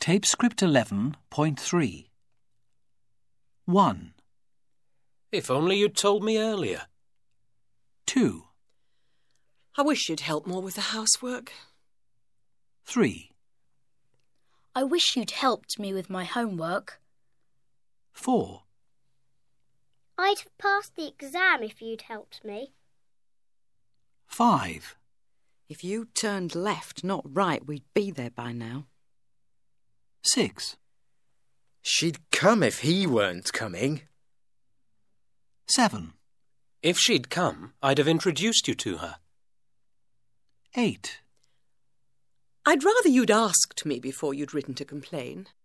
Tape script 11.3. 1, If only you'd told me earlier. 2, I wish you'd help more with the housework. 3, I wish you'd helped me with my homework. 4, I'd have passed the exam if you'd helped me. 5, If you turned left, not right, we'd be there by now. 6, She'd come if he weren't coming. 7, If she'd come, I'd have introduced you to her. 8, I'd rather you'd asked me before you'd written to complain.